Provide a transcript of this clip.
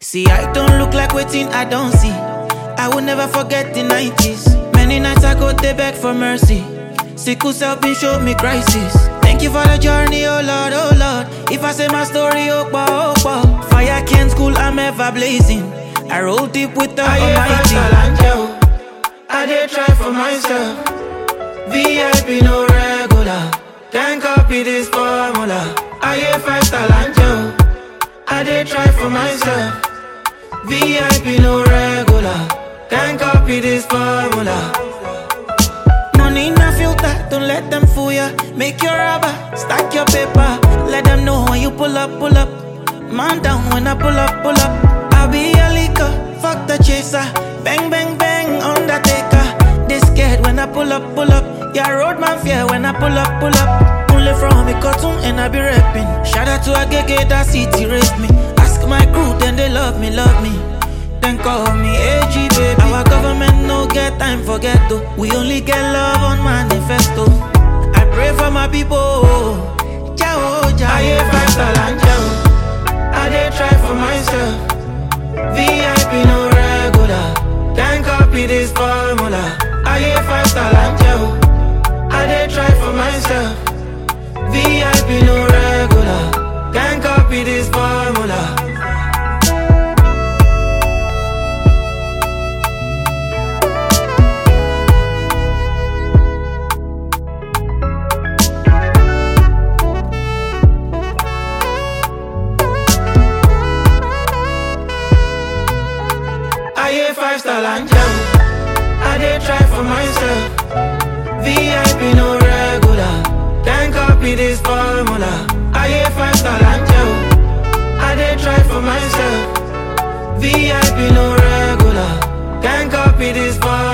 See, I don't look like waiting, I don't see. I will never forget the 90s. Many nights I go they beg for mercy. Sickle self been show me crisis. Thank you for the journey, oh Lord, oh Lord. If I say my story, oh bah. Fire can't school, I'm ever blazing. I roll deep with the Almighty. I did try for myself. VIP no regular. Can't copy this formula. I hear 5-star angel. I did try for myself. VIP no regular. Can't copy this formula. Money in a filter, don't let them fool ya. Make your rubber, stack your paper. Let them know when you pull up. Man down when I pull up. I'll be a leaker, fuck the chaser. Bang, bang, bang, Undertaker. They scared when I pull up. Yeah, road man fear when I pull up. Only from me cartoon and I be rapping. Shout out to Agege, that city raised me. Ask my crew, then they love me. Then call me AG, baby. Our government no get time for ghetto. We only get love on manifesto. I pray for my people. Ciao. I hear 5-star angel. I did try for myself. VIP no regular. Can't copy this formula. I hear 5-star angel. I did try for myself. VIP no regular. Can't copy this formula. I hear 5-star angel. I did try for myself. VIP no regular. Can't copy this formula. I hear 5-star angel. I did try for myself. VIP no regular. Can't copy this formula.